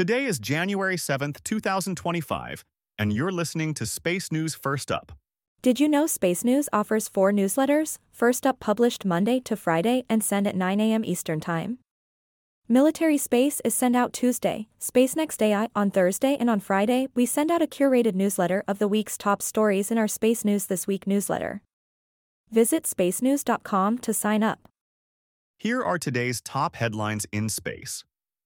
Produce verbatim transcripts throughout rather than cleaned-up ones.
Today is January seventh, two thousand twenty-five, and you're listening to Space News First Up. Did you know Space News offers four newsletters, First Up published Monday to Friday and sent at nine a m Eastern Time? Military Space is sent out Tuesday, Space Next A I on Thursday, and on Friday we send out a curated newsletter of the week's top stories in our Space News This Week newsletter. Visit space news dot com to sign up. Here are today's top headlines in space.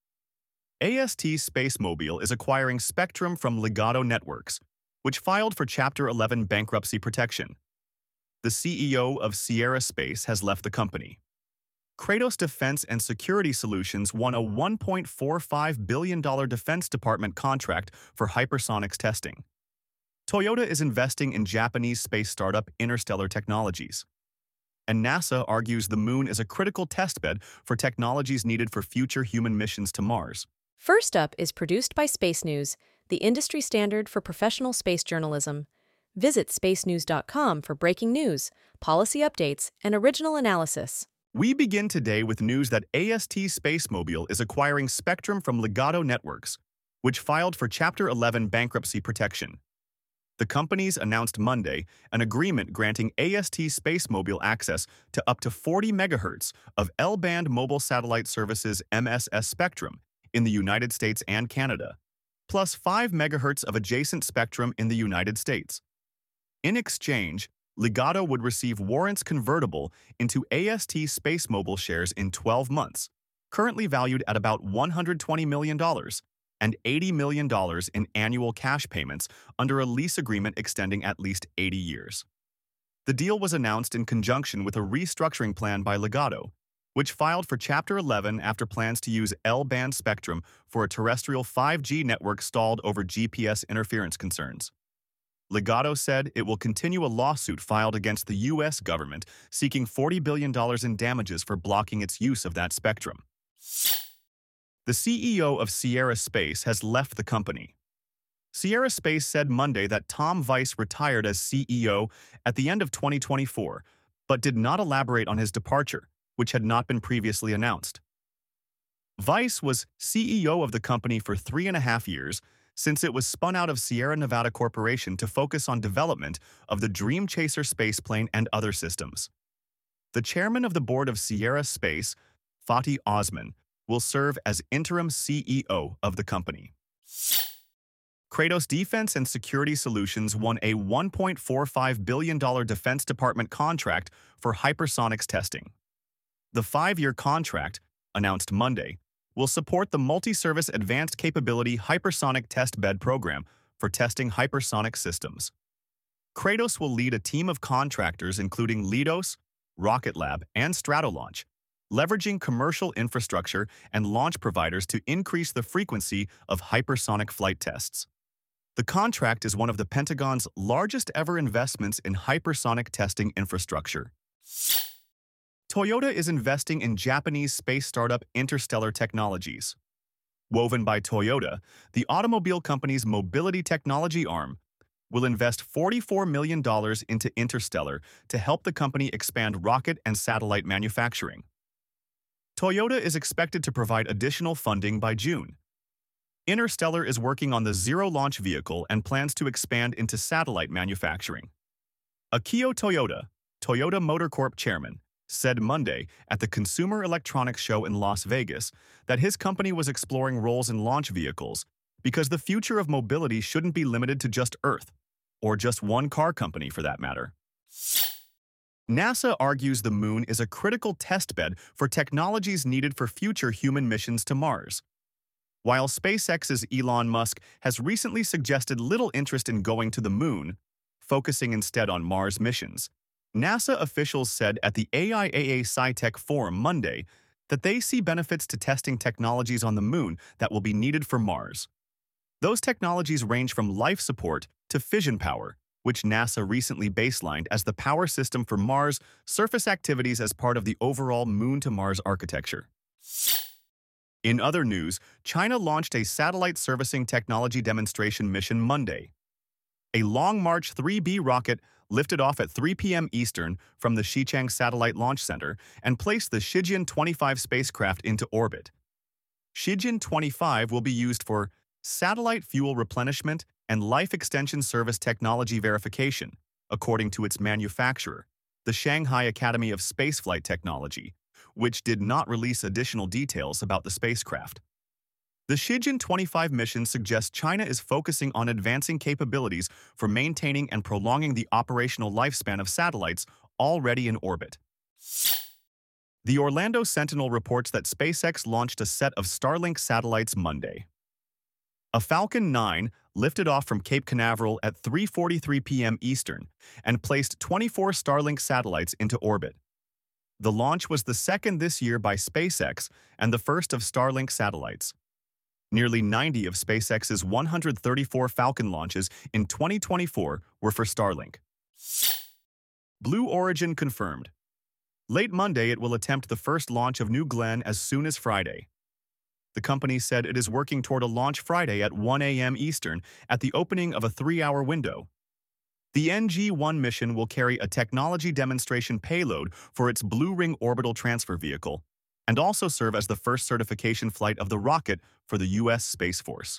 A S T SpaceMobile is acquiring spectrum from Ligado Networks, which filed for Chapter eleven bankruptcy protection. The C E O of Sierra Space has left the company. Kratos Defense and Security Solutions won a one point four five billion dollars Defense Department contract for hypersonics testing. Toyota is investing in Japanese space startup Interstellar Technologies. And NASA argues the moon is a critical testbed for technologies needed for future human missions to Mars. First Up is produced by Space News, the industry standard for professional space journalism. Visit space news dot com for breaking news, policy updates, and original analysis. We begin today with news that A S T SpaceMobile is acquiring spectrum from Ligado Networks, which filed for Chapter eleven bankruptcy protection. The companies announced Monday an agreement granting A S T SpaceMobile access to up to forty megahertz of L-band mobile satellite services M S S spectrum in the United States and Canada, plus five megahertz of adjacent spectrum in the United States. In exchange, Ligado would receive warrants convertible into A S T SpaceMobile shares in twelve months, currently valued at about one hundred twenty million dollars, and eighty million dollars in annual cash payments under a lease agreement extending at least eighty years. The deal was announced in conjunction with a restructuring plan by Ligado, which filed for Chapter eleven after plans to use L-band spectrum for a terrestrial five G network stalled over G P S interference concerns. Ligado said it will continue a lawsuit filed against the U S government seeking forty billion dollars in damages for blocking its use of that spectrum. The C E O of Sierra Space has left the company. Sierra Space said Monday that Tom Vice retired as C E O at the end of twenty twenty-four, but did not elaborate on his departure, which had not been previously announced. Vice was C E O of the company for three and a half years, since it was spun out of Sierra Nevada Corporation to focus on development of the Dream Chaser spaceplane and other systems. The chairman of the board of Sierra Space, Fatih Osman, will serve as interim C E O of the company. Kratos Defense and Security Solutions won a one point four five billion dollars Defense Department contract for hypersonics testing. The five-year contract, announced Monday, will support the Multi-Service Advanced Capability Hypersonic Test Bed program for testing hypersonic systems. Kratos will lead a team of contractors including Leidos, Rocket Lab, and Stratolaunch, leveraging commercial infrastructure and launch providers to increase the frequency of hypersonic flight tests. The contract is one of the Pentagon's largest ever investments in hypersonic testing infrastructure. Toyota is investing in Japanese space startup Interstellar Technologies. Woven by Toyota, the automobile company's mobility technology arm will invest forty-four million dollars into Interstellar to help the company expand rocket and satellite manufacturing. Toyota is expected to provide additional funding by June. Interstellar is working on the zero-launch vehicle and plans to expand into satellite manufacturing. Akio Toyoda, Toyota Motor Corp chairman, said Monday at the Consumer Electronics Show in Las Vegas that his company was exploring roles in launch vehicles because the future of mobility shouldn't be limited to just Earth, or just one car company for that matter. NASA argues the moon is a critical testbed for technologies needed for future human missions to Mars. While SpaceX's Elon Musk has recently suggested little interest in going to the moon, focusing instead on Mars missions, NASA officials said at the A I A A SciTech Forum Monday that they see benefits to testing technologies on the moon that will be needed for Mars. Those technologies range from life support to fission power, which NASA recently baselined as the power system for Mars surface activities as part of the overall Moon-to-Mars architecture. In other news, China launched a satellite servicing technology demonstration mission Monday. A Long March three B rocket lifted off at three p m Eastern from the Xichang Satellite Launch Center and placed the Shijian twenty-five spacecraft into orbit. Shijin twenty-five will be used for satellite fuel replenishment and life extension service technology verification, according to its manufacturer, the Shanghai Academy of Spaceflight Technology, which did not release additional details about the spacecraft. The Shijin twenty-five mission suggests China is focusing on advancing capabilities for maintaining and prolonging the operational lifespan of satellites already in orbit. The Orlando Sentinel reports that SpaceX launched a set of Starlink satellites Monday. A Falcon nine lifted off from Cape Canaveral at three forty-three p m Eastern and placed twenty-four Starlink satellites into orbit. The launch was the second this year by SpaceX and the first of Starlink satellites. Nearly ninety of SpaceX's one hundred thirty-four Falcon launches in twenty twenty-four were for Starlink. Blue Origin confirmed. Late Monday, it will attempt the first launch of New Glenn as soon as Friday. The company said it is working toward a launch Friday at one a m Eastern at the opening of a three-hour window. The N G one mission will carry a technology demonstration payload for its Blue Ring orbital transfer vehicle and also serve as the first certification flight of the rocket for the U S Space Force.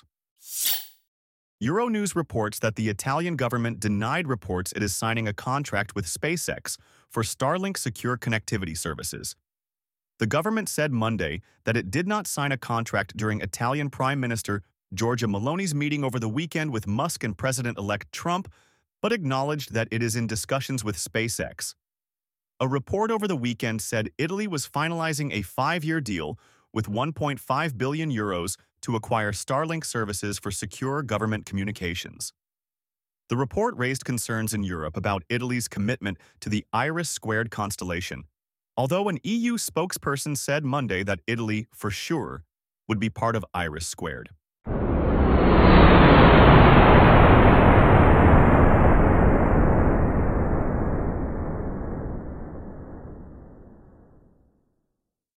Euronews reports that the Italian government denied reports it is signing a contract with SpaceX for Starlink secure connectivity services. The government said Monday that it did not sign a contract during Italian Prime Minister Giorgia Meloni's meeting over the weekend with Musk and President-elect Trump, but acknowledged that it is in discussions with SpaceX. A report over the weekend said Italy was finalizing a five-year deal with one point five billion euros to acquire Starlink services for secure government communications. The report raised concerns in Europe about Italy's commitment to the Iris Squared constellation, although an E U spokesperson said Monday that Italy, for sure, would be part of Iris Squared.